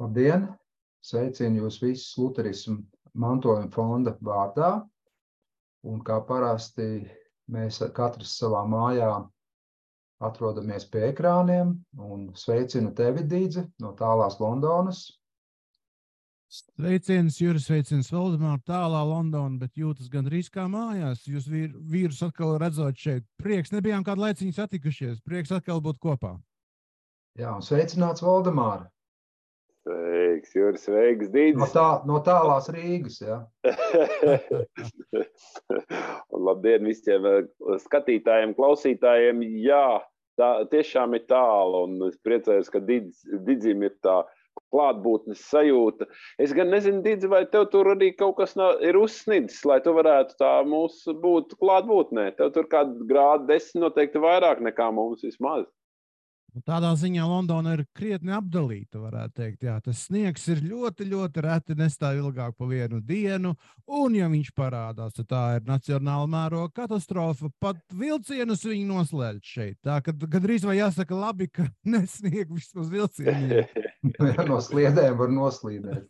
Labdien! Sveicinu jūs visus Luterismu mantojuma fonda vārdā. Un kā parasti mēs katrs savā mājā atrodamies pie ekrāniem un sveicinu tevi, Dīdze, no tālās Londonas. Sveiciens, Juris, sveiciens Valdemār, tālā Londona, bet jūtas gandrīz kā mājās. Jūs vīrus atkal redzot šeit. Prieks, nebijām kādu laiciņu satikušies. Prieks atkal būt kopā. Jā, un sveicināts Valdemār. Sveiks, Juris, sveiks, Dīdis. No tālās Rīgas, jā. Un labdien visiem skatītājiem, klausītājiem. Jā, tā tiešām ir tālu, un es priecājos, ka Didzim ir tā klātbūtnes sajūta. Es gan nezinu, Didzi, vai tev tur arī kaut kas ir uzsnidzis, lai tu varētu tā mūs būt klātbūtnē. Tev tur kādu grādu 10 noteikti vairāk nekā mums vismaz. Tādā ziņā Londona ir krietni apdalīta, varētu teikt. Jā, tas sniegs ir ļoti, ļoti reti nestāv ilgāk pa vienu dienu, un ja viņš parādās, tad tā ir nacionāla mēroga katastrofa. Pat vilcienus viņi noslēdz šeit. Tā, kad drīz vai jāsaka labi, ka nesnieg vismaz vilcieniem. No sliedēm var noslīdēt.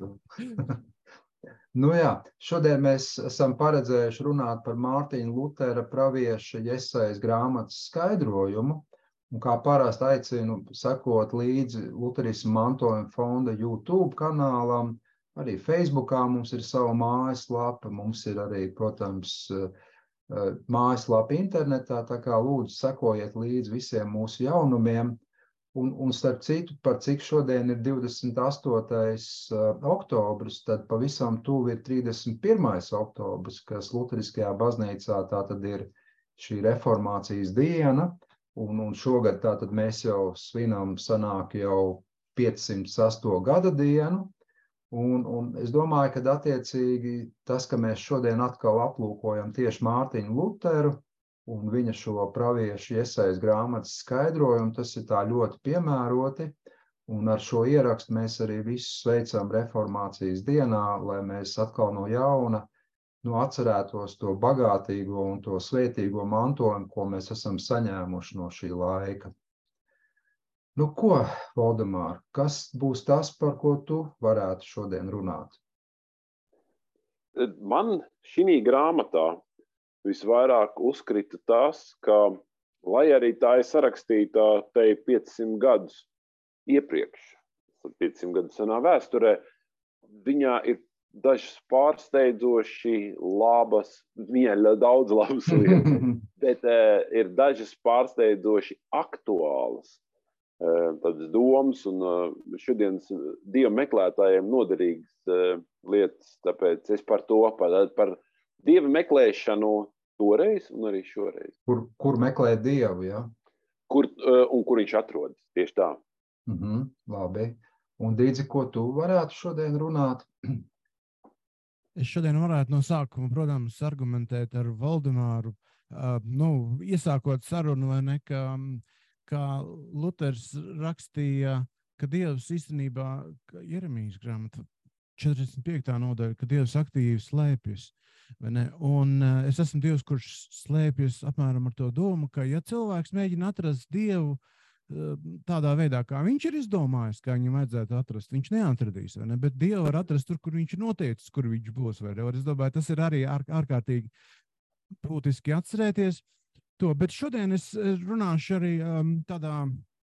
Nu jā, šodien mēs esam paredzējuši runāt par Mārtiņa Lutera pravieša Jesajas grāmatas skaidrojumu. Un kā parasti aicinu sekot līdzi Luterismu mantojuma fonda YouTube kanālam, arī Facebookā mums ir sava mājaslapa, mums ir arī, protams, mājaslapa internetā, tā kā lūdzu sekojiet līdzi visiem mūsu jaunumiem. Un starp citu, par cik šodien ir 28. oktobris, tad pavisam tuvu ir 31. oktobris, kas Luteriskajā baznīcā tā tad ir šī reformācijas diena. Un šogad tātad mēs jau svinam sanāk jau 508. gada dienu, un es domāju, ka attiecīgi tas, ka mēs šodien atkal aplūkojam tieši Mārtiņu Luteru un viņa šo praviešu Jesajas grāmatas skaidrojumu, tas ir tā ļoti piemēroti, un ar šo ierakstu mēs arī visus sveicam reformācijas dienā, lai mēs atkal no jauna atcerētos to bagātīgo un to svētīgo mantojumu, ko mēs esam saņēmuši no šī laika. Nu ko, Valdemār, kas būs tas, par ko tu varētu šodien runāt? Man šī grāmatā visvairāk uzkrita tas, ka, lai arī tā ir sarakstīta te 500 gadus iepriekš, 500 gadu senā vēsturē, viņā ir dažas pārsteidzoši labas, viņa daudz labas lietas, bet ir dažas pārsteidzoši aktuālas tādas domas un šodienas Dieva meklētājiem noderīgas lietas, tāpēc es par to, par Dieva meklēšanu toreiz un arī šoreiz. Kur meklēt Dievu, jā? Kur viņš atrodas, tieši tā. Labi. Un Dīdzi, ko tu varētu šodien runāt? Es šodien varētu no sākuma, protams, argumentēt ar Valdemāru, iesākot sarunu, vai ne, kā Luters rakstīja, ka Dievs īstenībā, Jeremijas grāmata 45. nodaļa, ka Dievs aktīvi slēpjas, vai ne, un es esmu Dievs, kurš slēpjas apmēram ar to domu, ka ja cilvēks mēģina atrast Dievu tādā veidā, kā viņš ir izdomājis, kā viņam vajadzētu atrast, viņš neatradīs, vai ne? Bet Dievu var atrast tur, kur viņš ir noteicis, kur viņš būs, vai ne? Es domāju, tas ir arī ārkārtīgi būtiski atcerēties to, bet šodien es runāšu arī tādā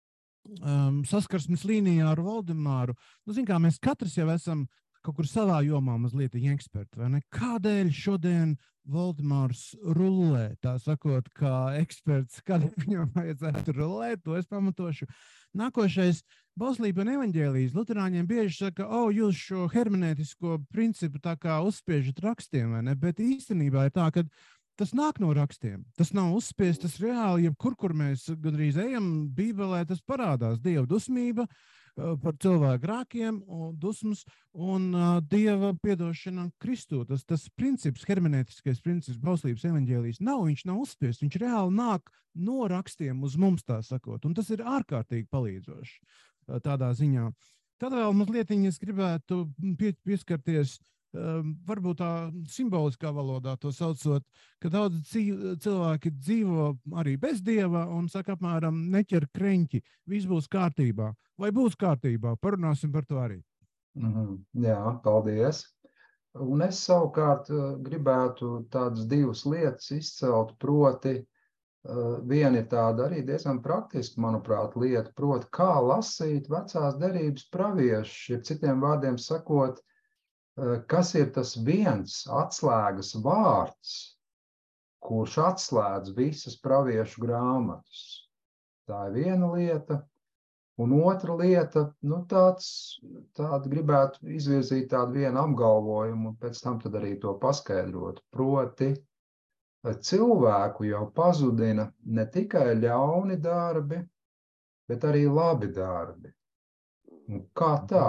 saskarsmes līnijā ar Valdemāru. Nu, zin kā, mēs katrs jau esam kaut kur savā jomā mazliet eksperti, vai ne? Kādēļ šodien Valdemārs rullē, tā sakot, kā eksperts, kādēļ viņam vajadzētu rullēt, to es pamatošu. Nākošais, bauslība un evaņģēlijas. Luterāņiem bieži saka, jūs šo hermenētisko principu tā kā uzspiežat rakstiem, vai ne? Bet īstenībā ir tā, ka tas nāk no rakstiem. Tas nav uzspiests, tas reāli, jebkur, kur mēs gandrīz ejam Bībelē, tas parādās Dieva dusmība, par cilvēku grēkiem, dusmas un Dieva piedošana Kristū. Tas princips, hermenētiskais princips bauslības evaņģēlijas viņš nav uzspiests, viņš reāli nāk no rakstiem uz mums, tā sakot, un tas ir ārkārtīgi palīdzoši tādā ziņā. Tad vēl mazliet es gribētu pieskarties varbūt tā simboliskā valodā to saucot, ka daudz cilvēki dzīvo arī bez Dieva un saka apmēram neķer kreņķi, viss būs kārtībā. Vai būs kārtībā? Parunāsim par to arī. Jā, paldies. Un es savukārt gribētu tādas divas lietas izcelt, proti viena ir tāda arī diezgan praktiska, manuprāt, lieta, proti kā lasīt vecās derības praviešus, ja citiem vārdiem sakot, kas ir tas viens atslēgas vārds, kurš atslēdz visas praviešu grāmatas. Tā ir viena lieta. Un otra lieta, tāda gribētu izvirzīt tādu vienu apgalvojumu un pēc tam tad arī to paskaidrot. Proti, cilvēku jau pazudina ne tikai ļauni darbi, bet arī labi darbi. Un kā tā?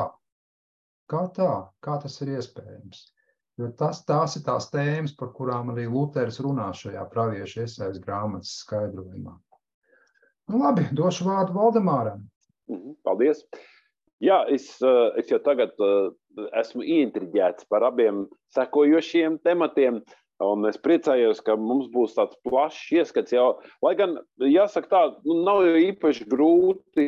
Kā tas ir iespējams? Jo tās ir tās tēmas, par kurām arī Luteris runā šajā praviešu Jesajas grāmatas skaidrojumā. Labi, došu vārdu Valdemāram. Paldies. Jā, es jau tagad esmu ieintriģēts par abiem sekojošiem tematiem, un es priecājos, ka mums būs tāds plašs ieskats jau, lai gan, jāsaka tā, nav jau īpaši grūti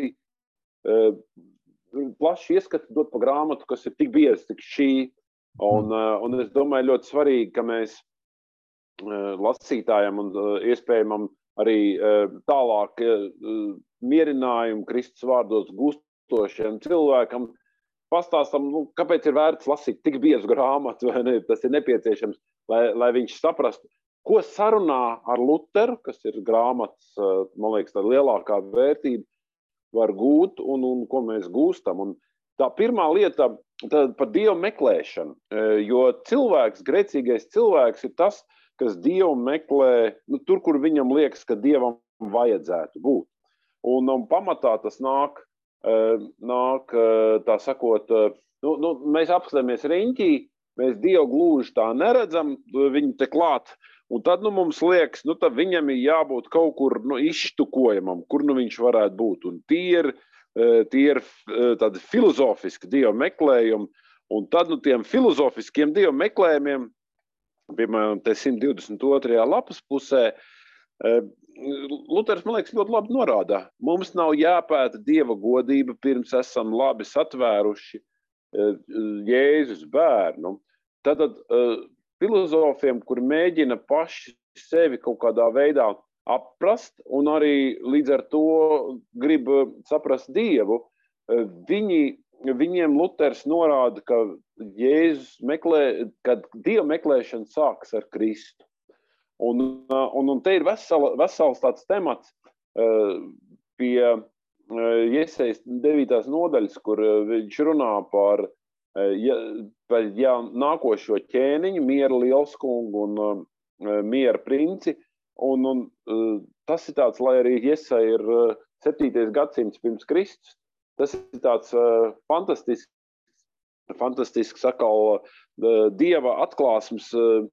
plaši ieskats dot pa grāmatu, kas ir tik bieza, tik šī, un es domāju ļoti svarīgi, ka mēs lasītājiem un iespējamam arī tālāk mierinājumu Kristus vārdos gūstošiem cilvēkam pastāstam, kāpēc ir vērts lasīt tik biezu grāmatu, vai ne? Tas ir nepieciešams, lai viņš saprastu, ko sarunā ar Luteru, kas ir grāmatas, man liekas, tā lielākā vērtība var gūt un ko mēs gūstam. Un tā pirmā lieta par Dievu meklēšanu, jo grēcīgais cilvēks ir tas, kas Dievu meklē, tur, kur viņam liekas, ka Dievam vajadzētu būt. Un pamatā tas nāk tā sakot, mēs apskatāmies riņķī, mēs Dievu gluži tā neredzam, viņu te klāt, un tad mums liekas, tad viņam ir jābūt kaut kur izštukojamam, kur viņš varētu būt. Un tie ir tādi filozofiski Dievu meklējumi, un tad tiem filozofiskiem Dievu meklējumiem, piemēram, te 122. lapas pusē, Luteris, man liekas, ļoti labi norāda. Mums nav jāpēta Dieva godība, pirms esam labi satvēruši Jēzus bērnu. Tātad filozofiem, kuri mēģina paši sevi kaut kādā veidā aprast un arī līdz ar to grib saprast Dievu, viņiem Luteris norāda, ka kad Dieva meklēšana sākas ar Kristu. Un te ir vesels tāds temats pie Jesajas 9. nodaļas, kur viņš runā par nākošo ķēniņu, miera lielskungu un miera princi. Un tas ir tāds, lai arī Jesaja ir 7. gadsimts pirms Kristus, tas ir tāds fantastisks atkal Dieva atklāsmes,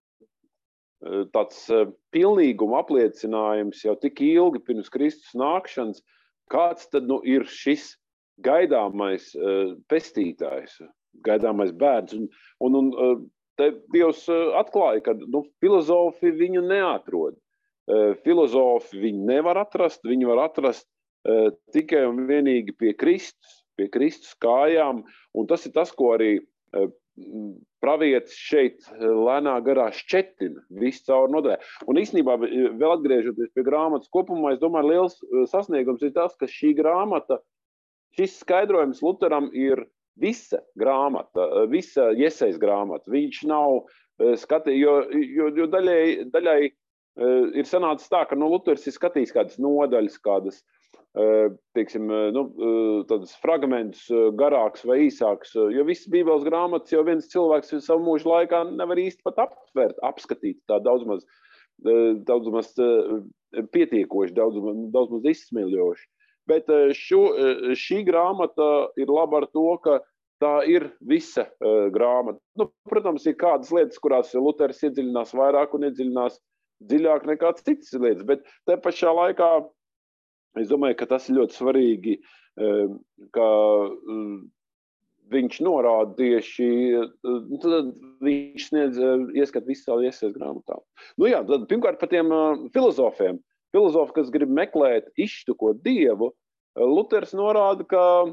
tāds pilnīguma apliecinājums jau tik ilgi pirms Kristus nākšanas, kāds tad ir šis gaidāmais pestītājs, gaidāmais bērns. Un te Dievs atklāja, ka filozofi viņu neatrod. Filozofi viņu nevar atrast, viņi var atrast tikai un vienīgi pie Kristus kājām, un tas ir tas, ko arī pravietis šeit lēnā garā šķetina visu caur nodaļā. Un īstenībā, vēl atgriežoties pie grāmatas kopumā, es domāju, liels sasniegums ir tas, ka šī grāmata, šis skaidrojums Luteram ir visa grāmata, visa Jesajas grāmata. Viņš nav skatījis, jo daļai ir sanācis tā, ka Luteris ir skatījis kādas nodaļas, kādas, teiksim, tādas fragmentus garāks vai īsāks, jo visas Bībeles grāmatas jau viens cilvēks savu mūžu laikā nevar īsti pat aptvērt, apskatīt tā daudz maz pietiekoši, daudz maz izsmeļoši. Bet šī grāmata ir laba ar to, ka tā ir visa grāmata. Protams, ir kādas lietas, kurās Luteris iedziļinās vairāk un iedziļinās dziļāk nekā citas lietas, bet te pašā laikā es domāju, ka tas ir ļoti svarīgi, ka viņš norāda tieši, tad viņš sniedz ieskat visā Iesējas grāmatā. Nu jā, tad pirmkārt par tiem filozofiem. Filozofi, kas grib meklēt izštuko Dievu, Luters norāda,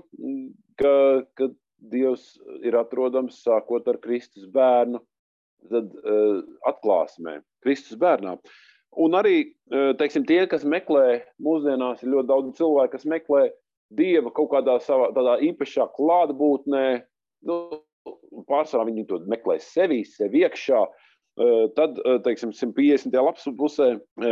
ka Dievs ir atrodams sākot ar Kristus bērnu, tad atklāsmē, Kristus bērnā. Un arī, teiksim, tie, kas meklē, mūsdienās ir ļoti daudz cilvēku, kas meklē Dieva kaut kādā tādā īpašā klātbūtnē, pārsvarā viņi to meklē sevi iekšā, tad, teiksim, 150. lapspusē,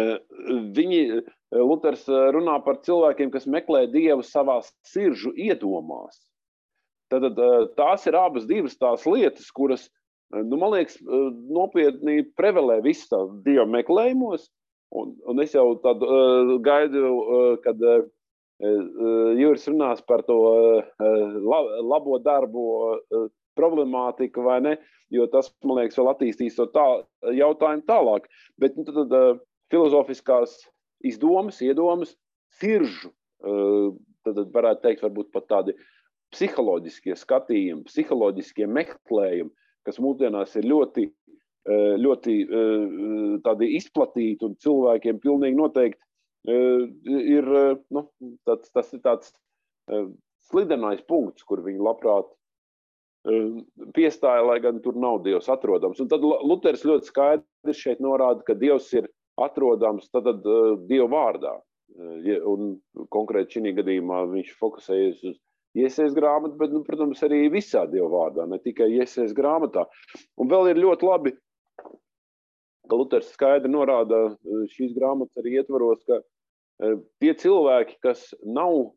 Luters runā par cilvēkiem, kas meklē Dievu savās siržu iedomās. Tad tās ir abas divas tās lietas, kuras, man liekas, nopietni prevelē visas tās Dieva meklējumos, un es jau tad gaidu, kad Juris runās par to labo darbu problemātiku, vai ne, jo tas, man liekas, vēl attīstīs to jautājumu tālāk. Bet tad filozofiskās iedomas, siržu, tad varētu teikt, varbūt pat tādi psiholoģiskie skatījumi, psiholoģiskie meklējumi, kas mūsdienās ir ļoti tādi izplatīti un cilvēkiem pilnīgi noteikti ir, tas ir tāds slidenais punkts, kur viņi labprāt piestāja, lai gan tur nav Dievs atrodams. Un tad Luters ļoti skaidri šeit norāda, ka Dievs ir atrodams tad Dieva vārdā. Un konkrēti šī gadījumā viņš fokusējas uz Iesējas grāmatu, bet, protams, arī visā Dieva vārdā, ne tikai Iesējas grāmatā. Un vēl ir ļoti labi, ka Luters skaidri norāda šīs grāmatas arī ietvaros, ka tie cilvēki, kas nav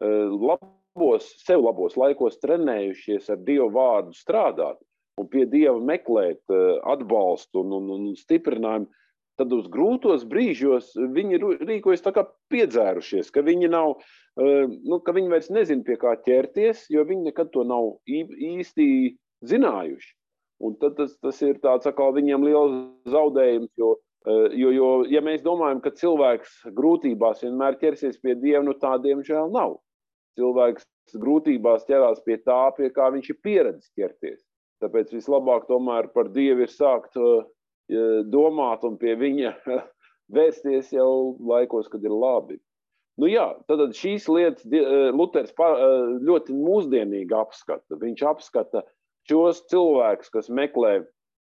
sev labos laikos trenējušies ar Dieva vārdu strādāt un pie Dieva meklēt atbalstu un stiprinājumu, tad uz grūtos brīžos viņi rīkojas tā kā piedzērušies, ka viņi nav, ka viņi vairs nezin pie kā ķerties, jo viņi nekad to nav īsti zinājuši. Un tad tas ir tāds atkal viņiem liels zaudējums, jo ja mēs domājam, ka cilvēks grūtībās vienmēr ķersies pie Dieva, tā diemžēl nav. Cilvēks grūtībās ķerās pie tā, pie kā viņš ir pieredzis ķerties. Tāpēc vislabāk tomēr par Dievu ir sākt domāt un pie viņa vērsties jau laikos, kad ir labi. Nu jā, tad šīs lietas Luters ļoti mūsdienīgi apskata. Viņš apskata šos cilvēkus, kas meklē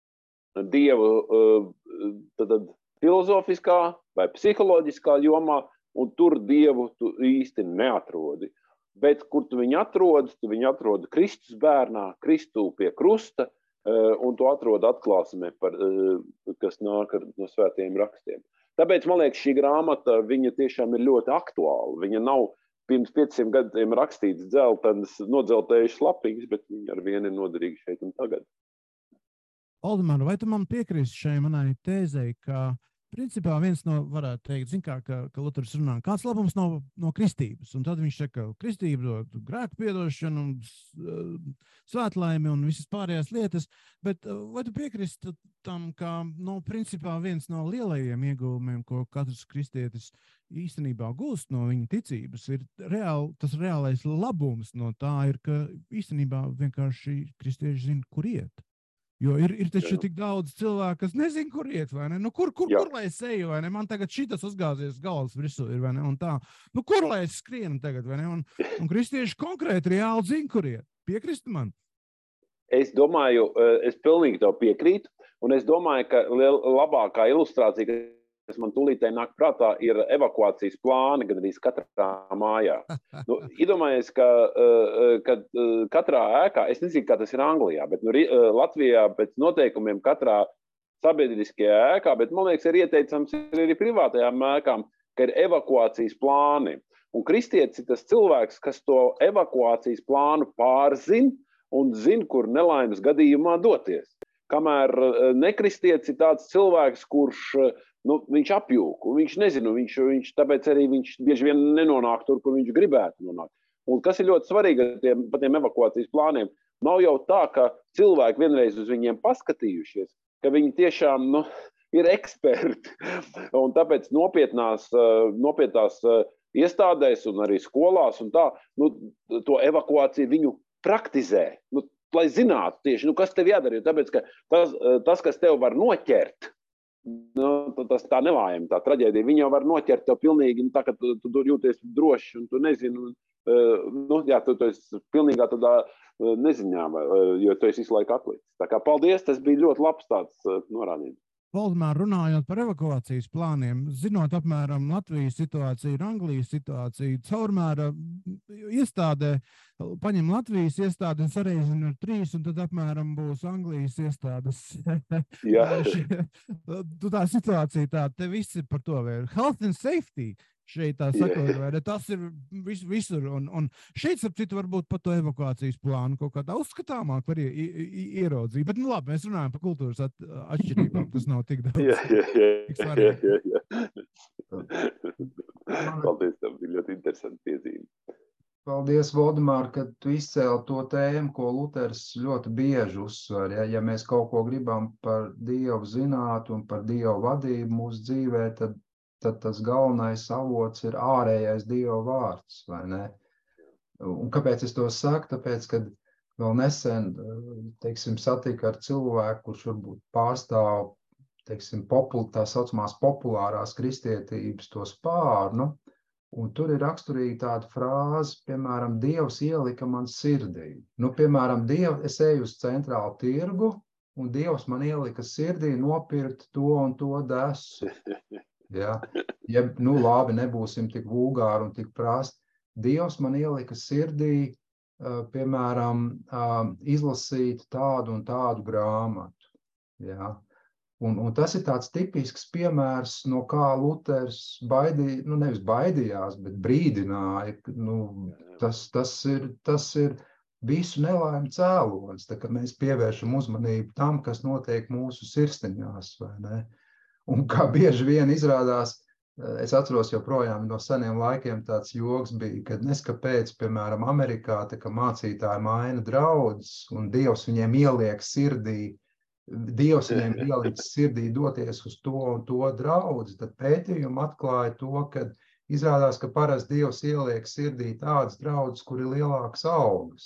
Dievu tad filozofiskā vai psiholoģiskā jomā, un tur Dievu tu īsti neatrodi. Bet kur tu viņu atrodi Kristus bērnā, Kristu pie krusta, un tu atrodi atklāsmē, kas nāk no svētajiem rakstiem. Tāpēc, man liekas, šī grāmata, viņa tiešām ir ļoti aktuāla. Viņa nav pirms 500 gadiem rakstīts nodzeltējušas lapiņas, bet viņa ar vienu ir noderīga šeit un tagad. Valdemār, vai tu man piekrīsti šai manai tēzei, ka principā viens no, varētu teikt, ka Luters runā, kāds labums no kristības, un tad viņš saka, ka kristība dod grēku piedošanu, svētlaimi un visas pārējās lietas, bet vai tu piekrīsti tam, ka, principā viens no lielajiem ieguvumiem, ko katrs kristietis īstenībā gūst no viņa ticības, ir tas reālais labums no tā ir, ka īstenībā vienkārši kristieši zina, kur iet. Jo ir taču tik daudz cilvēku, kas nezin, kur iet, vai ne? Kur lai es eju, vai ne? Man tagad šitas uzgāzies galvas virsū ir, vai ne? Un tā, kur lai es skrienu tagad, vai ne? Un kristieši konkrēti reāli zina, kur iet. Piekristi man? Es domāju, es pilnīgi tev piekrītu, un es domāju, ka labākā ilustrācija, kas man tūlītē nāk prātā, ir evakuācijas plāni gan arī katrā mājā. Iedomājies, ka katrā ēkā, es nezinu, kā tas ir Anglijā, bet Latvijā pēc noteikumiem katrā sabiedriskajā ēkā, bet man liekas, ir ieteicams arī privātajām ēkām, ka ir evakuācijas plāni. Un kristietis ir tas cilvēks, kas to evakuācijas plānu pārzina un zina, kur nelaimes gadījumā doties. Kamēr nekristietis ir tāds cilvēks, kurš viņš apjūk, viņš nezina, tāpēc arī viņš bieži vien nenonāk tur, kur viņš gribētu nonākt. Un kas ir ļoti svarīgi par tiem evakuācijas plāniem, nav jau tā, ka cilvēki vienreiz uz viņiem paskatījušies, ka viņi tiešām ir eksperti. Un tāpēc nopietnās iestādēs un arī skolās un tā, to evakuāciju viņu praktizē, lai zinātu tieši, kas tev jādara, jo tāpēc, ka tas, kas tev var noķert, tas tā nelājama, tā traģēdija, viņi jau var noķert tev pilnīgi, tā, ka tu jūties droši, un tu nezini, tu esi pilnīgā tādā neziņā, jo tu esi visu laiku atlicis. Tā kā paldies, tas bija ļoti labs tāds norādījums. Valdemār, runājot par evakuācijas plāniem, zinot apmēram Latvijas situāciju, Anglijas situāciju, caurmēra iestādē, paņem Latvijas iestādi un sareizina ar 3, un tad apmēram būs Anglijas iestādes. Jā. Tā situācija tā, te viss ir par to vēl. Health and safety šeit tā sakot, vai tas ir visur, un šeit, starp citu, varbūt par to evakuācijas plānu kaut kādā uzskatāmāk var ieraudzīt, bet labi, mēs runājam par kultūras atšķirībām, tas nav tik daudz. Jā. Paldies, tev bija ļoti interesanti piezīme. Paldies, Valdemār, ka tu izcēli to tēmu, ko Luters ļoti bieži uzsver. Ja mēs kaut ko gribam par Dievu zināt un par Dievu vadību mūsu dzīvē, tad tas galvenais avots ir ārējais Dieva vārds, vai ne? Un kāpēc es to saku? Tāpēc, kad vēl nesen, satika ar cilvēku, kurš varbūt pārstāv, tā saucamās populārās kristietības to spārnu, un tur ir raksturīgi tāda frāze, piemēram, Dievs ielika man sirdī. Piemēram, es eju uz centrālu tirgu, un Dievs man ielika sirdī nopirkt to un to desu. Ja, labi, nebūsim tik vulgāri un tik prasti. Dievs man ielika sirdī, piemēram, izlasīt tādu un tādu grāmatu. Ja. Un tas ir tāds tipisks piemērs, no kā Luters nevis baidījās, bet brīdināja. Tas ir visu nelaimu cēlonis, tā kā mēs pievēršam uzmanību tam, kas notiek mūsu sirsniņās, vai ne? Un kā bieži vien izrādās, es atceros joprojām no seniem laikiem tāds joks bija, kad neskapēc, piemēram, Amerikā, tā kā mācītāji maina draudzes, un Dievs viņiem ieliek sirdī, Dievs viņiem ieliks sirdī doties uz to un to draudzi, tad pētījumi atklāja to, ka izrādās, ka parasti Dievs ieliek sirdī tādas draudzes, kur ir lielākas algas.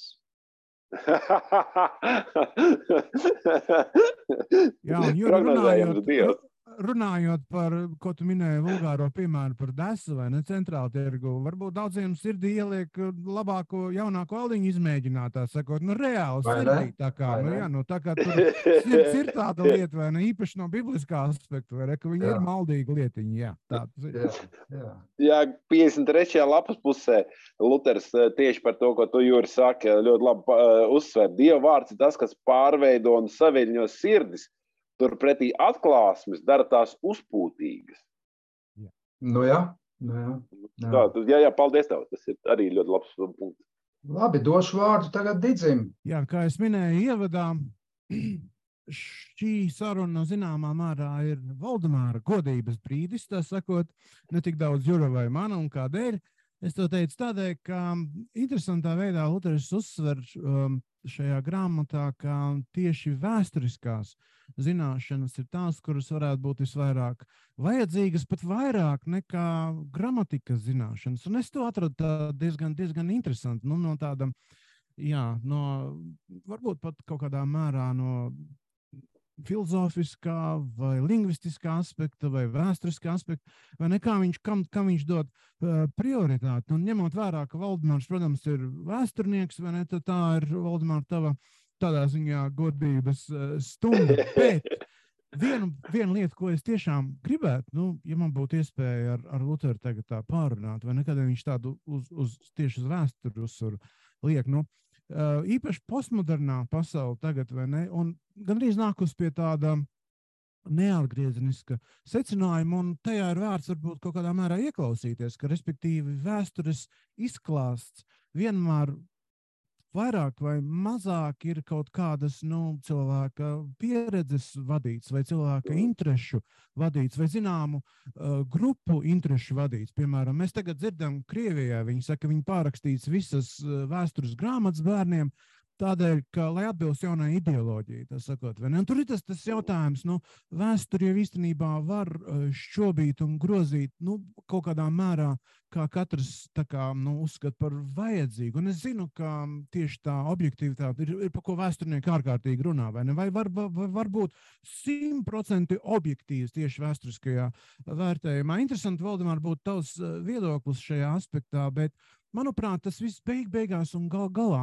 Jā, un runājot par, ko tu minēji, vulgāro piemēru par desu vai ne centrālu tirgu, varbūt daudziem sirdī ieliek labāko, jaunāko aldiņu izmēģināt, tā sakot, reāli sirdī, tā kā, tā kā tur sirds ir tāda lieta, vai ne, īpaši no bibliskā aspekta, vai ne, ka viņi ir maldīgi lietiņi, jā. Jā, 53. lapas pusē Luters tieši par to, ko tu, Jūri, saki, ļoti labi uzsver. Dieva vārds ir tas, kas pārveido un saviļņo sirdis. Turpretī atklāsmes dara tās uzpūtīgas. Jā. Jā, paldies tev. Tas ir arī ļoti labs punkts. Labi, došu vārdu tagad Didzim. Jā, kā es minēju ievadā, šī saruna zināmā mērā ir Valdemāra godības brīdis, tā sakot, ne tik daudz Jura vai mana un kādēļ. Es to teicu tādēļ, ka interesantā veidā Luters uzsver šajā grāmatā, ka tieši vēsturiskās zināšanas ir tās, kuras varētu būt visvairāk vajadzīgas, pat vairāk nekā gramatikas zināšanas. Un es to atradu diezgan interesanti. No tāda, varbūt pat kaut kādā mērā no filozofiskā vai lingvistiskā aspekta vai vēsturiskā aspekta, vai ne, kam viņš dod prioritāti. Un ņemot vērā, ka Valdemārs, protams, ir vēsturnieks, vai ne, tad tā ir, Valdemār, tava tādā ziņā godības stunda. Bet viena lieta, ko es tiešām gribētu, ja man būtu iespēja ar Luteru tagad tā pārunāt, vai nekad viņš tādu tieši uz vēsturi uzsvaru liek, īpaši postmodernā pasaule tagad, vai ne, un gandrīz nākus pie tāda neatgriezeniska secinājuma, un tajā ir vērts varbūt kaut kādā mērā ieklausīties, ka respektīvi vēstures izklāsts vienmēr vairāk vai mazāk ir kaut kādas cilvēka pieredzes vadīts vai cilvēka interešu vadīts vai zināmu grupu interešu vadīts. Piemēram, mēs tagad dzirdam Krievijā, viņi saka, viņi pārakstīts visas vēstures grāmatas bērniem, Tādēļ, ka, lai atbilst jaunai ideoloģijai, tā sakot, vai ne? Un tur ir tas jautājums, nu, vēsturi jau īstenībā var šķobīt un grozīt, nu, kaut kādā mērā, kā katrs, tā kā, nu, uzskata par vajadzīgu. Un es zinu, ka tieši tā objektivitāte ir par ko vēsturnieki ārkārtīgi runā, vai ne? Vai var būt 100% objektīvs tieši vēsturiskajā vērtējumā. Interesanti, Valdemār, būtu tavs viedoklis šajā aspektā, bet, manuprāt, tas viss beigās un galā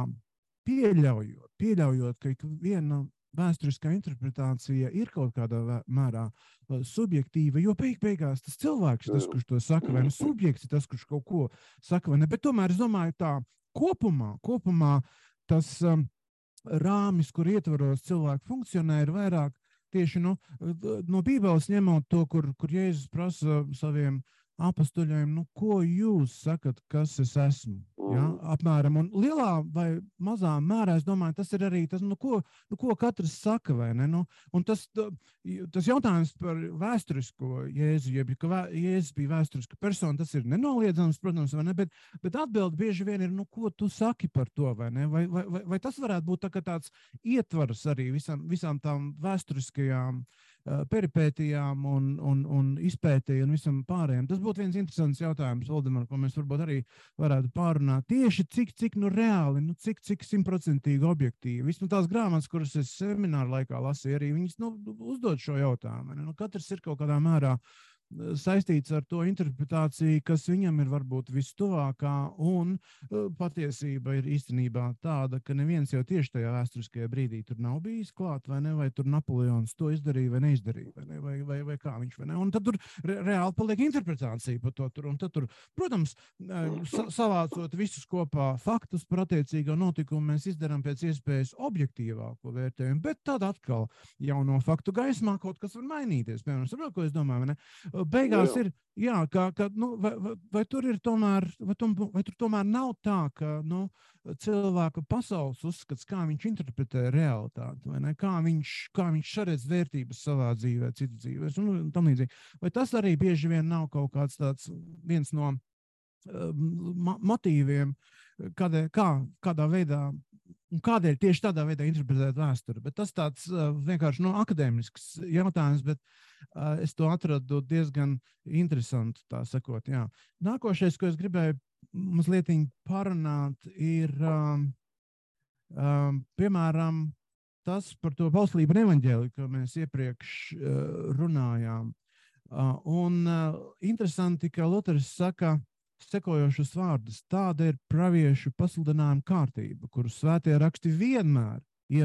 pieļaujot, ka viena vēsturiskā interpretācija ir kaut kādā mērā subjektīva, jo beigās tas cilvēks ir tas, kurš to saka, vai ne? Subjekts ir tas, kurš kaut ko saka, vai ne? Bet tomēr es domāju tā, kopumā tas rāmis, kur ietvaros cilvēku funkcionē, ir vairāk tieši no Bībeles ņemot to, kur Jēzus prasa saviem apostoļiem, nu, ko jūs sakat, kas es esmu? Ja? Apmēram. Un lielā vai mazā mērā, es domāju, tas ir arī tas, ko katrs saka, vai ne? Nu, un tas jautājums par vēsturisko Jēzu, ka Jēzus bija vēsturiska persona, tas ir nenoliedzams, protams, vai ne? Bet atbildi bieži vien ir, nu, ko tu saki par to, vai ne? Vai tas varētu būt tāds ietvars arī visām tām vēsturiskajām peripētijām un izpētēji un visam pārējiem. Tas būtu viens interesants jautājums, Valdemar, ko mēs varbūt arī varētu pārunāt. Tieši cik reāli, cik 100% objektīvi. Vismaz tās grāmatas, kuras es semināru laikā lasīju, arī viņas uzdod šo jautājumu. Katrs ir kaut kādā mērā saistīts ar to interpretāciju, kas viņam ir varbūt vistuvākā, un patiesība ir īstenībā tāda, ka neviens jau tieši tajā vēsturiskajā brīdī tur nav bijis klāt, vai ne, vai tur Napoleons to izdarīja vai neizdarīja, vai ne, vai kā viņš, vai ne, un tad tur reāli paliek interpretācija par to tur, un tad tur, protams, savācot visus kopā faktus par attiecīgo notikumu, mēs izdarām pēc iespējas objektīvāko vērtējumu, bet tad atkal jauno faktu gaismā kaut kas var mainīties, piemēram, saprot, ko es domāju, vai ne? Beigās ir, jā, vai tur ir tomēr, vai tur tomēr nav tā, ka, cilvēka pasaules uzskats, kā viņš interpretē realitāti, vai ne, kā viņš saredz vērtības savā dzīvē, citu dzīvēs, un tam līdzīgi. Vai tas arī bieži vien nav kaut kāds tāds viens no motīviem, kādā veidā, un kādēļ tieši tādā veidā interpretēt vēsturi. Bet tas tāds vienkārši akadēmisks jautājums, bet es to atradu diezgan interesantu, tā sakot, jā. Nākošais, ko es gribēju mazliet parunāt, ir, piemēram, tas par to bauslību un evaņģēliju, ko mēs iepriekš runājām. Un interesanti, ka Luters saka sekojošus vārdus: tāda ir praviešu pasludinājuma kārtība, kuru svētie raksti vienmēr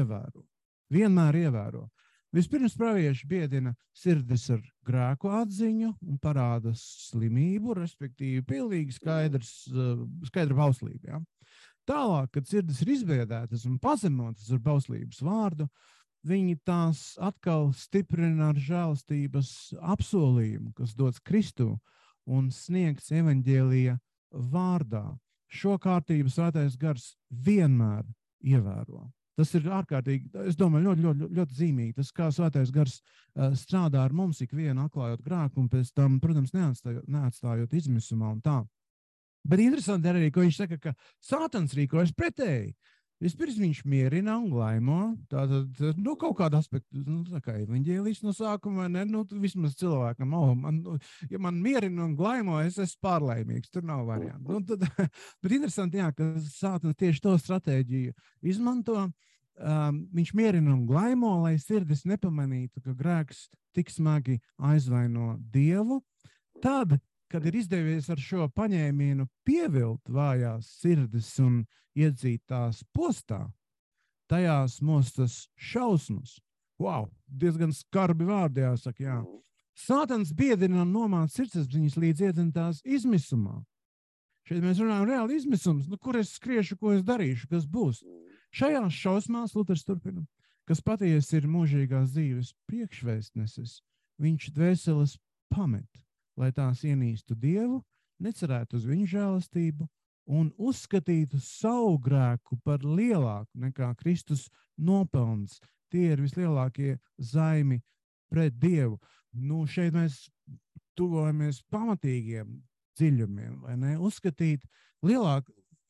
ievēro. Vispirms pravieši biedina sirdis ar grēku atziņu un parāda slimību, respektīvi pilnīgi skaidra bauslība. Ja? Tālāk, kad sirdis ir izbiedētas un pazemotas ar bauslības vārdu, viņi tās atkal stiprina ar žēlastības apsolījumu, kas dots Kristu un sniegts evaņģēlija vārdā. Šo kārtību svētais gars vienmēr ievēro. Tas ir ārkārtīgi, es domāju, ļoti zīmīgi. Tas, kā svētais gars strādā ar mums ikvienu, atklājot grēku un pēc tam, protams, neatstājot izmisumā un tā. Bet interesanti arī, ko viņš saka, ka Sātans rīkojas pretēji. Vispirms viņš mierina un glaimo, tātad, kaut kādu aspektu, tā kā evaņģēlijs no sākuma, ne, vismaz cilvēkam, ja man mierina un glaimo, es esmu pārlaimīgs, tur nav variantu. Bet interesanti, jā, ka Sātans tieši to stratēģiju izmanto, viņš mierina un glaimo, lai sirdis nepamanītu, ka grēks tik smagi aizvaino Dievu. Tad, kad ir izdevies ar šo paņēmienu pievilt vājās sirdis un iedzīt tās postā, tajās mostas šausmas. Wow, diezgan skarbi vārdi jāsaka, jā. Sātans biedina un nomāca sirdsapziņas līdz iedzintās izmisumā. Šeit mēs runājam reāli izmisums, kur es skriešu, ko es darīšu, kas būs. Šajās šausmās Luters turpina, kas patiesi ir mūžīgās dzīves priekšvēstnesis, viņš dvēseles pamet, lai tās ienīstu Dievu, necerētu uz viņu žēlastību un uzskatītu savu grēku par lielāku nekā Kristus nopelns. Tie ir vislielākie zaimi pret Dievu. Šeit mēs tuvojamies pamatīgiem dziļumiem, vai ne? Uzskatīt lielāku,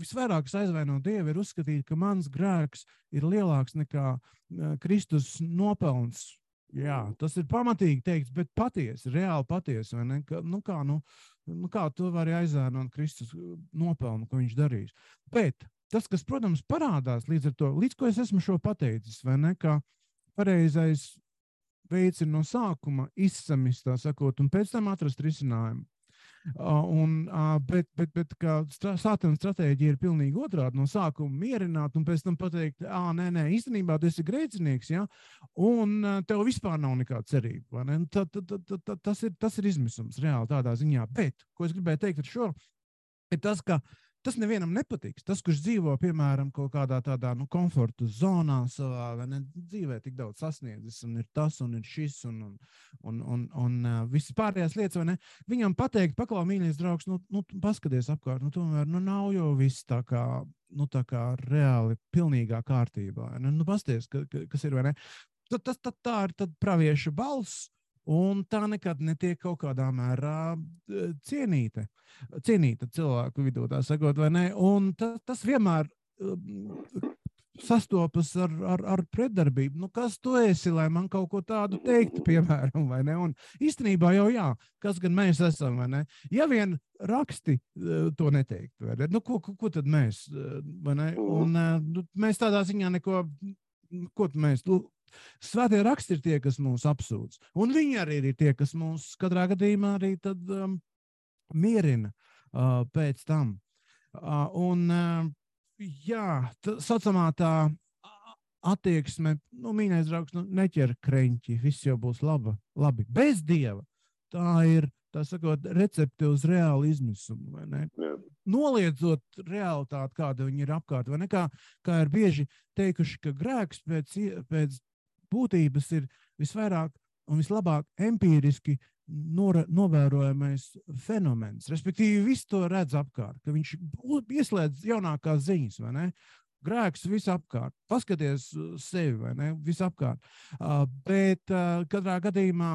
visvairāk es aizvainoju Dievu, ir uzskatīt, ka mans grēks ir lielāks nekā Kristus nopelns. Jā, tas ir pamatīgi teikts, bet patiesi, reāli patiesi, vai ne? Kā tu vari aizvainot Kristus nopelnu, ko viņš darīs. Bet tas, kas, protams, parādās līdz ar to, līdz ko es esmu šo pateicis, vai ne, kā pareizais veids ir no sākuma izsamist, tā sakot, un pēc tam atrast risinājumu. Bet kā Sātana stratēģija ir pilnīgi otrādi, no sākuma mierināt un pēc tam pateikt, nē, īstenībā tu esi grēcinieks, ja? Un tev vispār nav nekāda cerība. Ne? Tas ir izmisums reāli tādā ziņā. Bet, ko es gribēju teikt ar šo, ir tas, ka tas nevienam nepatiks. Tas, kurš dzīvo, piemēram, kaut kādā tādā komfortu zonā savā, vai ne, dzīvē tik daudz sasniedzis, un ir tas, un ir šis, un visas pārējās lietas, vai ne, viņam pateikt, paklau, mīļais draugs, paskaties apkārt, tomēr, nav jau viss tā kā reāli pilnīgā kārtībā. Pasties, kas ir, vai ne. Tā ir tad pravieša balss, un tā nekad netiek kaut kādā mērā cienīta cilvēku vidū, tā sakot, vai ne? Un tas vienmēr sastopas ar pretdarbību. Kas tu esi, lai man kaut ko tādu teiktu, piemēram, vai ne? Un īstenībā jau jā, kas gan mēs esam, vai ne? Ja vien raksti to neteikt, vai ne? Ko tad mēs, vai ne? Un mēs tādā ziņā neko, ko mēs... Svētie raksti ir tie, kas mūs apsūdz. Un viņi arī ir tie, kas mūs katrā gadījumā arī tad mierina pēc tam. Saucamā tā attieksme, mīļais draugs, neķer kreņķi, viss jau būs labi. Bez Dieva tā ir, tā sakot, recepte uz reālu izmisumu, vai ne? Jā. Noliedzot realitāti, kāda viņi ir apkārt, vai ne? Kā ir bieži teikuši, ka grēks pēc būtības ir visvairāk un vislabāk empīriski novērojamais fenomens. Respektīvi, viss to redz apkārt, ka viņš ieslēdz jaunākās ziņas, vai ne? Grēks visapkārt. Paskaties sevi, vai ne? Visapkārt. Bet katrā gadījumā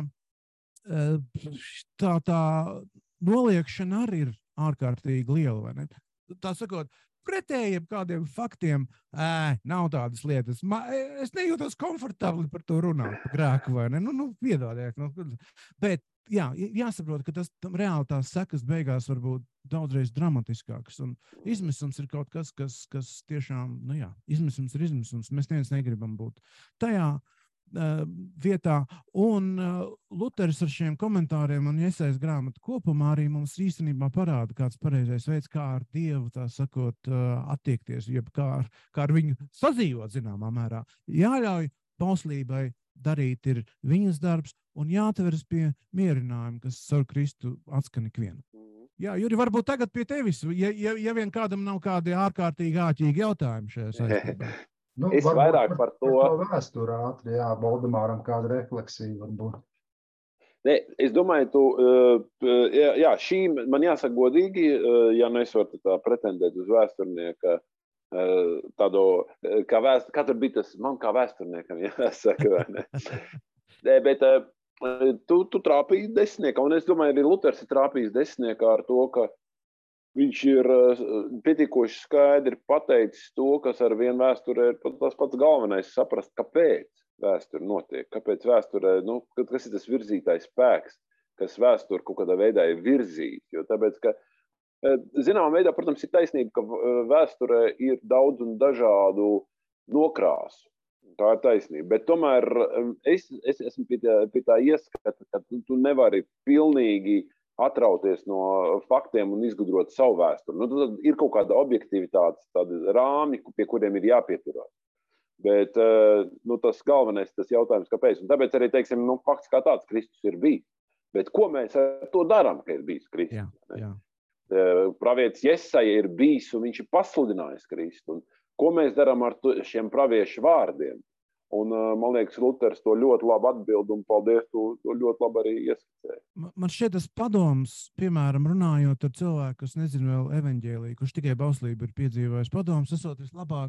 tā noliekšana arī ir ārkārtīgi liela, vai ne? Tā sakot, pretējiem kādiem faktiem, nav tādas lietas. Es nejūtos komfortabli par to runāt, par grēku, vai ne? Piedodiet. Bet, jā, jāsaprot, ka tas reāli tās sekas beigās var būt daudzreiz dramatiskākas. Un izmisums ir kaut kas, kas tiešām, izmisums ir izmisums. Mēs neviens negribam būt tajā vietā. Un Luteris ar šiem komentāriem un Jesajas grāmatu kopumā arī mums īstenībā parāda kāds pareizais veids, kā ar Dievu, tā sakot, attiekties, jeb kā ar viņu sadzīvot zināmā mērā. Jāļauj bauslībai darīt ir viņas darbs un jāatveras pie mierinājuma, kas caur Kristu atskan ikvienu. Jā, Juri, varbūt tagad pie tevis, ja vien kādam nav kādi ārkārtīgi āķīgi jautājumi šajā saistībā. Es vairāk par to vēsturi ātri, Valdemāram kāda refleksija varbūt. Ne, es domāju, šī man jāsaka godīgi, ja es varu tā pretendēt uz vēsturnieka tādu, katru bija tas, man kā vēsturniekam jāsaka, vai ne? Bet tu trāpīji desmitniekā, un es domāju, arī Luters ir trāpījis desmitniekā ar to, ka viņš ir pietiekoši skaidri pateicis to, kas ar vienu vēsturē ir tas pats galvenais saprast, kāpēc vēsture notiek, kāpēc vēsturē, kas ir tas virzītājs spēks, kas vēsture kaut kādā veidā ir virzīt. Jo tāpēc, ka zināmā veidā, protams, ir taisnība, ka vēsturē ir daudz un dažādu nokrāsu. Tā ir taisnība. Bet tomēr es esmu pie tā ieskata, ka tu nevari pilnīgi atrauties no faktiem un izgudrot savu vēsturi. Tad ir kaut kāda objektivitātes, tādi rāmi, pie kuriem ir jāpieturās. Bet tas galvenais, tas jautājums, kāpēc. Un tāpēc arī, teiksim, fakts kā tāds Kristus ir bijis. Bet ko mēs ar to darām, ka ir bijis Kristus? Jā. Pravietis Jesaja ir bijis un viņš ir pasludinājis Kristu. Un ko mēs darām ar šiem praviešu vārdiem? Un, man liekas, Luters to ļoti labi atbild, un paldies, to ļoti labi arī ieskicēja. Man šķiet tas padoms, piemēram, runājot ar cilvēku, kas nezinu vēl evaņģēliju, kurš tikai bauslību ir piedzīvojis, padoms esot vislabāk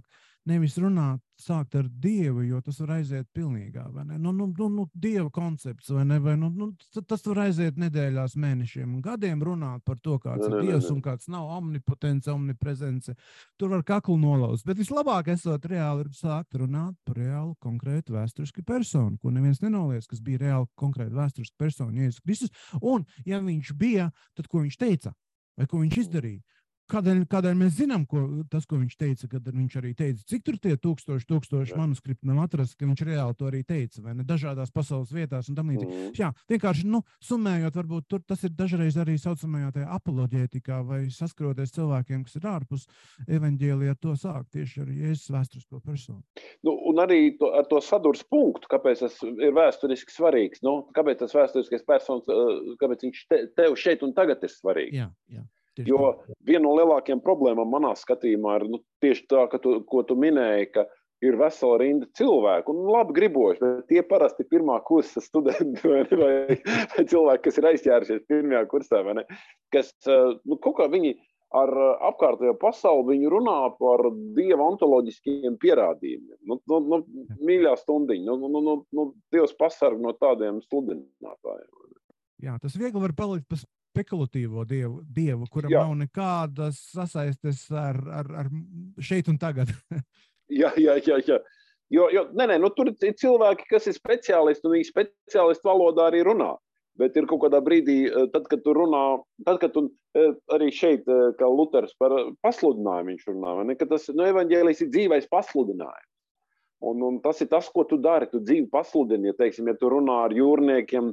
nevis runāt, sākt ar Dievu, jo tas var aiziet pilnīgā, vai ne? Dieva koncepts, vai ne? Vai, tas var aiziet nedēļās, mēnešiem un gadiem runāt par to, kāds ir Dievs un kāds nav omnipotence, omniprezence. Tur var kaklu nolaust. Bet vislabāk esot reāli ir sākt runāt par reālu konkrētu vēsturisku personu, ko neviens nenoliedz, kas bija reāli konkrēti vēsturisku personu, Jēzus Kristus. Un, ja viņš bija, tad ko viņš teica? Vai ko viņš izdarīja? Kādēļ mēs zinām, ko viņš teica, kad viņš arī teica, cik tur tie tūkstoši manuskripti nav atrasts, ka viņš reāli to arī teica, vai ne, dažādās pasaules vietās un tam līdzīgi. Jā, vienkārši, summējot, varbūt tur tas ir dažreiz arī saucamajā tajā apoloģētikā vai saskaroties cilvēkiem, kas ir ārpus evaņģēlijā, to sāk tieši ar Jēzus vēsturisko personu. Un arī ar to sadurs punktu, kāpēc tas ir vēsturiski svarīgs, kāpēc tas vēsturiskais persons, kāpēc viņš tev šeit un tagad ir svarīgs. Jā. Jo viena no lielākajām problēmām manā skatījumā ir tieši tā, ko tu minēji, ka ir vesela rinda cilvēku, un labi griboši, bet tie parasti ir pirmā kursa studenti vai cilvēki, kas ir aizķērušies pirmajā kursā, vai ne? Kas, kaut kā viņi ar apkārtējo pasauli viņi runā par Dieva ontoloģiskiem pierādījumiem. Mīļā stundiņa, Dievs pasarg no tādiem sludinātājiem. Jā, tas viegli var palikt par spekulatīvo dievu, kuram nav nekādas sasaistes ar šeit un tagad. Jā. Tur ir cilvēki, kas ir speciālisti, un viņi speciālistu valodā arī runā. Bet ir kaut kādā brīdī, tad, kad tu arī šeit, kā Luters par pasludinājumu viņš runā, ka tas evaņģēlijs ir dzīvais pasludinājums. Un tas ir tas, ko tu dari, tu dzīvi pasludini, ja tu runā ar jūrniekiem,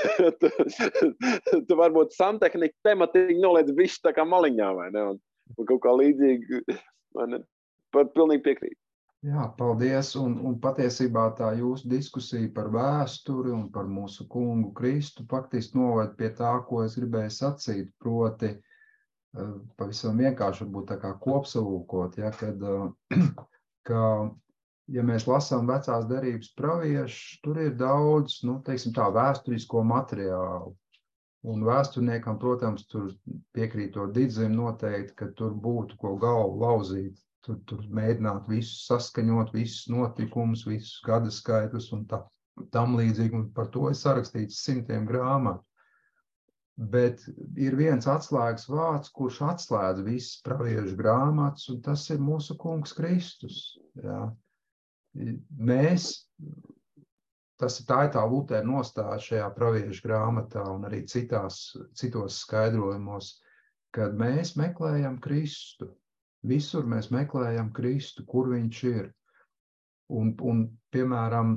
tu varbūt santehnika tematiņu noliec bišķi tā kā maliņā, vai ne? Un kaut kā līdzīgi, vai ne? Pilnīgi piekrīt. Jā, paldies. Un patiesībā tā jūsu diskusija par vēsturi un par mūsu kungu Kristu faktiski noved pie tā, ko es gribēju sacīt, proti pavisam vienkārši varbūt tā kā kopsalūkot, ka ja mēs lasām vecās derības praviešus, tur ir daudz, vēsturisko materiālu. Un vēsturniekam, protams, tur piekrītot Didzim noteikti, ka tur būtu ko galvu lauzīt. Tur mēģināt visus saskaņot, visus notikumus, visus gadaskaitus un tam līdzīgi. Un par to ir sarakstīts 100 grāmatu. Bet ir viens atslēgas vārds, kurš atslēdz visas praviešu grāmatas, un tas ir mūsu kungs Kristus. Jā. Tā ir tā Lutera nostāja šajā praviešu grāmatā un arī citos skaidrojumos, kad mēs meklējam Kristu. Visur mēs meklējam Kristu, kur viņš ir. Un piemēram,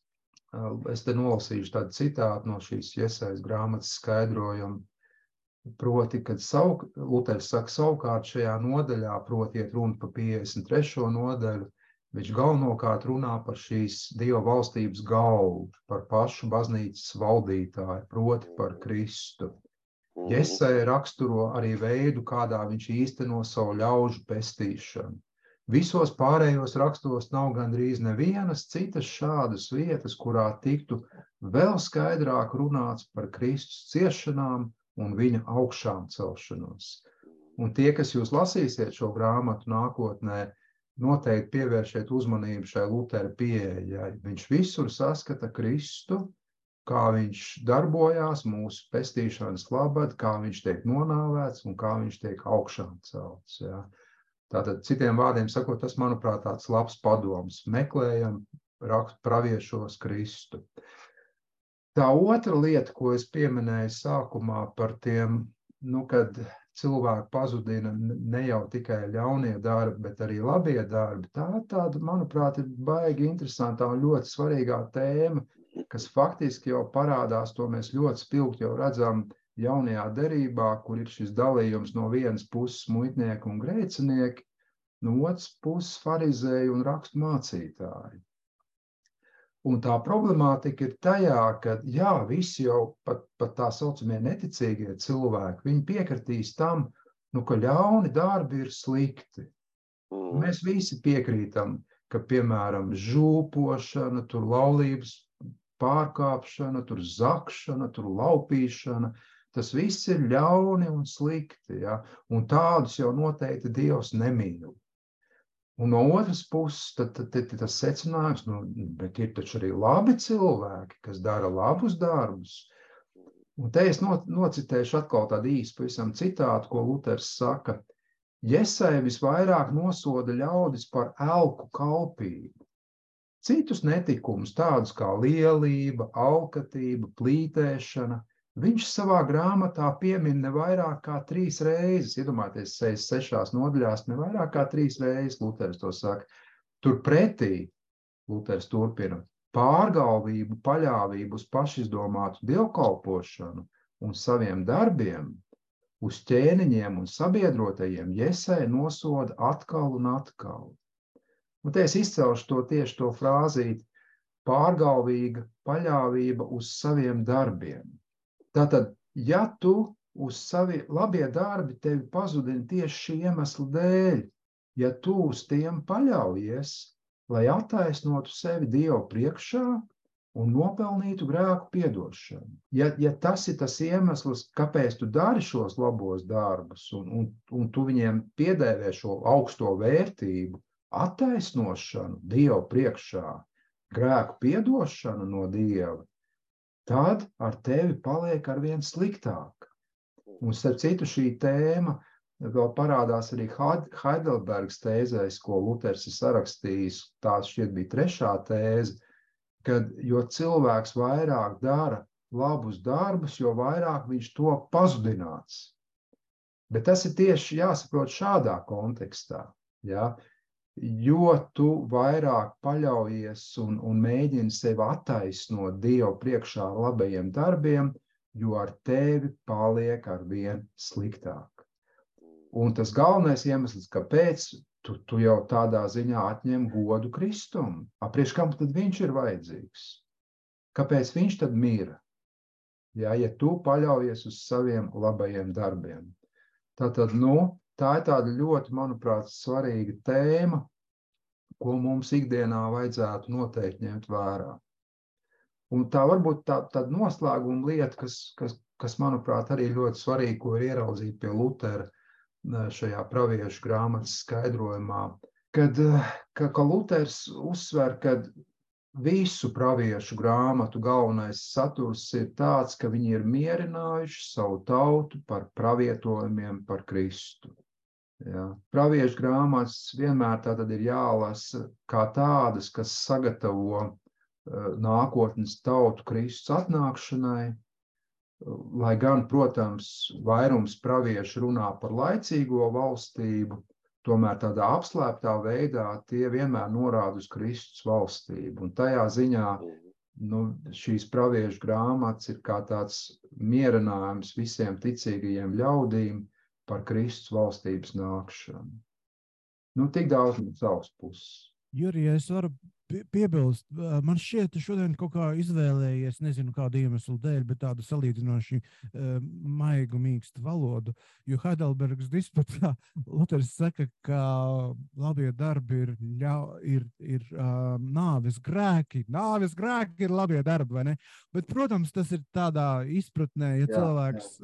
es te nolasīšu tādu citātu no šīs Jesajas grāmatas skaidrojumu, proti, kad Luters saka savukārt šajā nodaļā, proti iet runa par 53. nodaļu, viņš galvenokārt runā par šīs Dieva valstības galvu, par pašu baznīcas valdītāju, proti par Kristu. Jesaja raksturo arī veidu, kādā viņš īsteno savu ļaužu pestīšanu. Visos pārējos rakstos nav gandrīz nevienas citas šādas vietas, kurā tiktu vēl skaidrāk runāts par Kristus ciešanām un viņa augšām celšanos. Un tie, kas jūs lasīsiet šo grāmatu nākotnē, noteikti pievēršiet uzmanību šai Lutera pieejai. Viņš visur saskata Kristu, kā viņš darbojās mūsu pestīšanas labad, kā viņš tiek nonāvēts un kā viņš tiek augšām celts. Ja. Tātad, citiem vārdiem sakot, tas, manuprāt, tāds labs padoms. Meklējam praviešos Kristu. Tā otra lieta, ko es pieminēju sākumā par tiem, kad cilvēki pazudina ne jau tikai ļaunie darbi, bet arī labie darbi. Tāda, manuprāt, ir baigi interesantā un ļoti svarīgā tēma, kas faktiski jau parādās, to mēs ļoti spilgti jau redzam jaunajā derībā, kur ir šis dalījums no vienas puses muitnieki un grēcinieki, no otras puses farizēji un rakstu mācītāji. Un tā problemātika ir tajā, ka visi jau pat tā saucamie neticīgie cilvēki, viņi piekritīs tam, ka ļauni darbi ir slikti. Mēs visi piekrītam, ka, piemēram, žūpošana, tur laulības pārkāpšana, tur zakšana, tur laupīšana, tas viss ir ļauni un slikti, ja? Un tādus jau noteikti Dievs nemīl. Un no otras puses, tad tas secinājums, bet ir taču arī labi cilvēki, kas dara labus darbus. Un te es nocitēšu atkal tādu īstu pavisam citātu, ko Luters saka. Jesai visvairāk nosoda ļaudis par elku kalpību. Citus netikumus, tādus kā lielība, alkatība, plītēšana, viņš savā grāmatā piemin ne vairāk kā 3 reizes. Iedomājieties, 66 nodaļās, ne vairāk kā 3 reizes Luters to saka. Turpretī, Luters turpina, pārgalvību, paļāvību uz pašizdomātu dievkalpošanu un saviem darbiem, uz ķēniņiem un sabiedrotajiem Jesai nosoda atkal un atkal. Un te es izcelšu tieši to frāzīt, pārgalvīga paļāvība uz saviem darbiem. Tātad, ja tu uz savi labie darbi tevi pazudini tieši šī iemesla dēļ, ja tu uz tiem paļaujies, lai attaisnotu sevi Dievu priekšā un nopelnītu grēku piedošanu. Ja tas ir tas iemesls, kāpēc tu dari šos labos darbus un tu viņiem piedēvē šo augsto vērtību, attaisnošanu Dievu priekšā, grēku piedošanu no Dieva, tad ar tevi paliek arvien sliktāk. Un starp citu šī tēma vēl parādās arī Heidelbergas tēzēs, ko Luters ir sarakstījis, tās šķiet bija 3. tēze, kad jo cilvēks vairāk dara labus darbus, jo vairāk viņš to pazudināts. Bet tas ir tieši jāsaprot šādā kontekstā, ja? Jo tu vairāk paļaujies un mēģini sevi attaisnot Dievu priekšā labajiem darbiem, jo ar tevi paliek arvien sliktāk. Un tas galvenais iemesls, kāpēc tu jau tādā ziņā atņem godu Kristum. Priekš kam tad viņš ir vajadzīgs? Kāpēc viņš tad mira? Ja tu paļaujies uz saviem labajiem darbiem. Tātad, tā ir tāda ļoti, manuprāt, svarīga tēma, ko mums ikdienā vajadzētu noteikti ņemt vērā. Un tā varbūt tāda noslēguma lieta, kas, manuprāt, arī ļoti svarīga, ko ir ieraudzīt pie Lutera šajā praviešu grāmatas skaidrojumā, ka Luters uzsver, ka visu praviešu grāmatu galvenais saturs ir tāds, ka viņi ir mierinājuši savu tautu par pravietojumiem par Kristu. Ja. Praviešu grāmatas vienmēr tātad ir jālasa kā tādas, kas sagatavo nākotnes tautu Kristus atnākšanai, lai gan, protams, vairums praviešu runā par laicīgo valstību, tomēr tādā apslēptā veidā tie vienmēr norāda uz Kristus valstību. Un tajā ziņā šīs praviešu grāmatas ir kā tāds mierinājums visiem ticīgajiem ļaudīm par Kristus valstības nākšanu. Tik daudz no savas puses. Juri, ja es varu piebilst, man šķiet, ka šodien kaut kā izvēlējies, nezinu kādu iemeslu dēļ, bet tādu salīdzinoši maigu, mīkstu valodu, jo Heidelbergas disputā Luters saka, ka labie darbi ir nāves grēki. Nāves grēki ir labie darbi, vai ne? Bet, protams, tas ir tādā izpratnē, ja cilvēks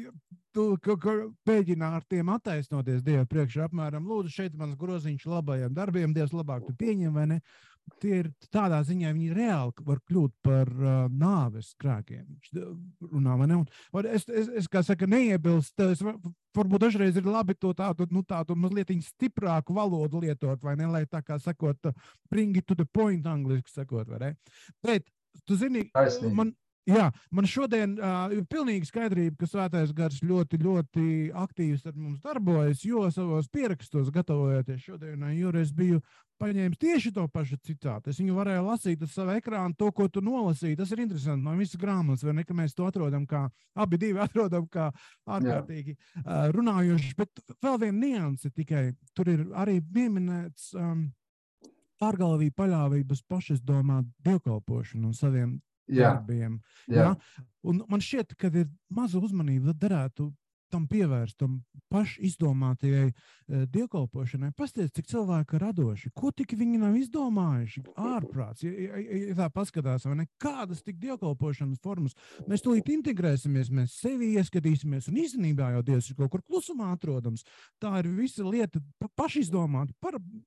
mēģina ar tiem attaisnoties Dieva priekšā, apmēram, lūdzu, šeit mans groziņš labajiem darbiem, Dievs labāk tu pieņem, vai ne? Tie ir tādā ziņā, viņi reāli var kļūt par nāves grēkiem. Runā, vai ne? Un es kā saka, neiebilst, varbūt dažreiz ir labi to tādu mazliet stiprāku valodu lietot, vai ne? Lai tā kā sakot, bring it to the point, angliski sakot, vai ne? Bet, tu zini, man šodien ir pilnīgi skaidrība, ka Svētais Gars ļoti, ļoti aktīvs ar mums darbojas, jo savos pierakstos gatavojoties šodienai, jo es biju paņēmis tieši to pašu citātu. Es viņu varēju lasīt uz savu ekrānu, to, ko tu nolasīji. Tas ir interesanti no visas grāmatas, vai ne, ka mēs to atrodam kā, abi divi atrodam kā ārkārtīgi runājoši, bet vēl viena nianse tikai. Tur ir arī pieminēts pārgalvība, paļāvības pašizdomāt dievkalpošanu un saviem darbiem. Ja? Un man šķiet, ka ir maza uzmanība, derētu tam pievērst, tam pašizdomātajai dievkalpošanai. Pasties, cik cilvēki ir radoši. Ko tik viņi nav izdomājuši? Ārprāts, ja tā paskatās, vai ne? Kādas tik dievkalpošanas formas? Mēs tūlīt integrēsimies, mēs sevi ieskatīsimies, un īstenībā jau Dievs ir kaut kur klusumā atrodams. Tā ir visa lieta pašizdomāta.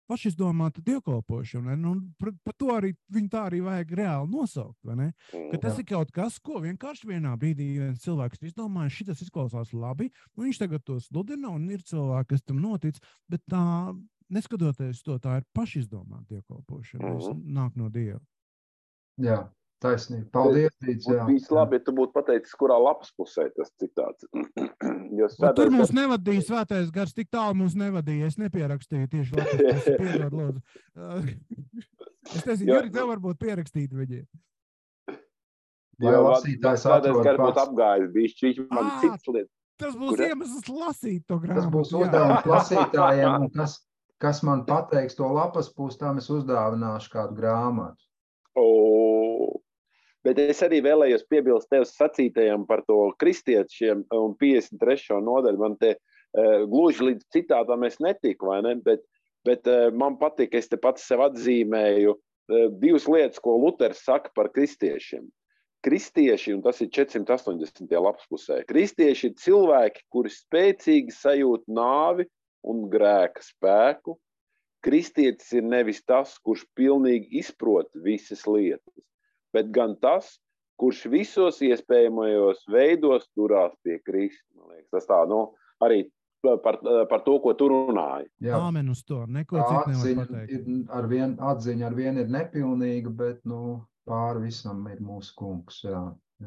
pašizdomāta dievkalpošana. Nu, par to arī viņu tā arī vajag reāli nosaukt, vai ne? Ka tas ir kaut kas, ko vienkārši vienā brīdī viens cilvēks izdomāja, šitas izklausās labi, un viņš tagad to sludina, un ir cilvēki, kas tam notic, bet tā, neskatoties to, tā ir pašizdomāta dievkalpošana, nāk no Dieva. Jā. Taisnība. Paldies, Dīdz. Bijis labi, ja tu būtu pateicis, kurā lapas pusē tas citāts. Tur mums nevadīja svētais gars, tik tālu mums nevadīja. Es nepierakstīju tieši lapas pusi. Piedod, lūdzu. Es teicu, Juri, tev varbūt pierakstīt viņiem. Lai lasītājs atrod pats. Būtu apgājis, bišķi, man cits lietas. Tas būs iemesls lasīt to grāmatu. Tas būs uzdevums lasītājiem, un kas man pateiks to lapas pusi, tam es uzdāvināšu kādu grāmatu. Bet es arī vēlējos piebilst tev sacītajam par to kristiešiem un 53. nodaļu. Man te gluži līdz citātam es netiku, vai ne? Bet man patīk, es te pats sev atzīmēju divas lietas, ko Luters saka par kristiešiem. Kristieši, un tas ir 480. lapspusē, kristieši ir cilvēki, kuri spēcīgi sajūt nāvi un grēka spēku. Kristietis ir nevis tas, kurš pilnīgi izprot visas lietas, bet gan tas, kurš visos iespējamajos veidos turās pie Kristus. Man liekas, tas tā, arī par to, ko tu runāji. Āmen uz to, neko citu nevar pateikt. Atziņa ar vienu ir nepilnīga, bet, pāri visam ir mūsu kungs, jā.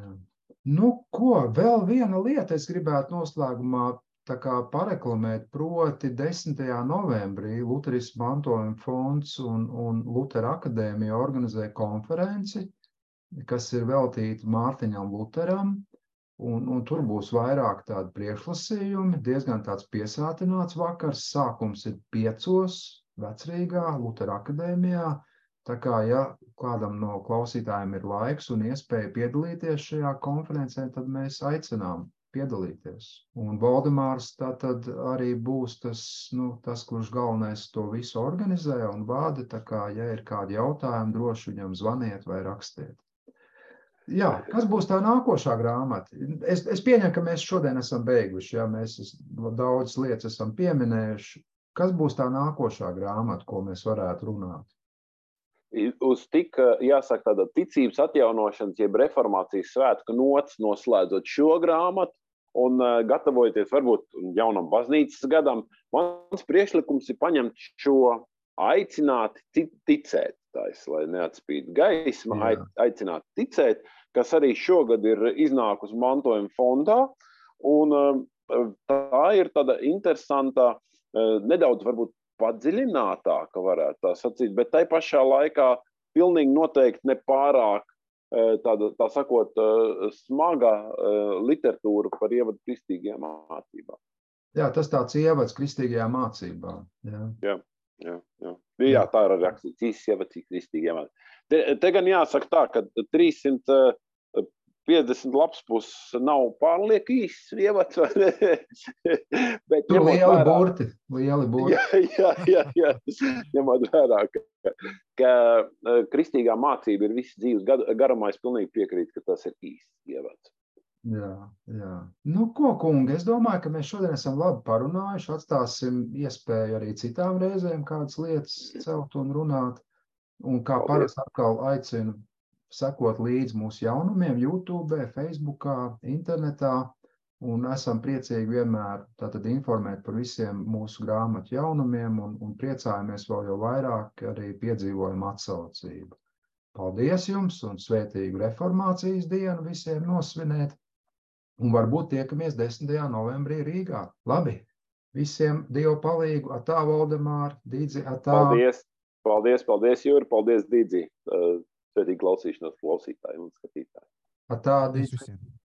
Vēl viena lieta es gribētu noslēgumā tā kā pareklamēt, proti 10. novembrī Luterisma mantojuma fonds un Lutera akadēmija organizē konferenci, kas ir veltīta Mārtiņam Luteram, un tur būs vairāk tādi priekšlasījumi, diezgan tāds piesātināts vakars, sākums ir 5:00 Vecrīgā, Lutera akadēmijā, tā kā, ja kādam no klausītājiem ir laiks un iespēja piedalīties šajā konferencē, tad mēs aicinām piedalīties. Un Voldemārs tātad arī būs tas, kurš galvenais to visu organizē un vada, tā kā, ja ir kādi jautājumi, droši viņam zvaniet vai rakstiet. Jā, kas būs tā nākošā grāmata? Es pieņemu, ka mēs šodien esam beiguši, ja mēs daudz lietas esam pieminējuši. Kas būs tā nākošā grāmata, ko mēs varētu runāt? Uz tik, jāsaka, tāda ticības atjaunošanas, jeb reformācijas svētku nots noslēdzot šo grāmatu un gatavojoties varbūt jaunam baznīcas gadam, mans priekšlikums ir paņemt šo aicināt ticēt, lai neatspīd gaisma, aicināt ticēt, kas arī šogad ir iznākusi mantojuma fondā, un tā ir tāda interesanta, nedaudz varbūt padziļinātāka, varētu tā sacīt, bet tai pašā laikā pilnīgi noteikti nepārāk tā sakot smaga literatūra par ievadu kristīgajām mācībām. Jā, tas tāds ievads kristīgajām mācībām. Jā, tā ir rakstīts, īsts ievads kristīgajām mācībām. Te gan jāsaka tā, ka 350 lapspuses nav pārlieku īsts ievads. Tur lieli burti. Jā. Ņemot vērā, ka kristīgā mācība ir visas dzīves garumā, es pilnīgi piekrītu, ka tas ir īsts ievads. Jā. Ko, kungi, es domāju, ka mēs šodien esam labi parunājuši, atstāsim iespēju arī citām reizēm kādas lietas celt un runāt. Un kā parasti atkal aicinu sekot līdz mūsu jaunumiem YouTube, Facebookā, internetā, un esam priecīgi vienmēr tātad informēt par visiem mūsu grāmatu jaunumiem un priecājamies vēl jau vairāk arī piedzīvojam atsaucību. Paldies jums un svētīgu reformācijas dienu visiem nosvinēt, un varbūt tiekamies 10. novembrī Rīgā. Labi, visiem Dievu palīgu, atā Voldemār, Dīdzi, atā. Paldies, Jūri, paldies, Dīdzi. Svētīgi klausīšanos klausītājiem un skatītājiem. Atā, Dīdzi.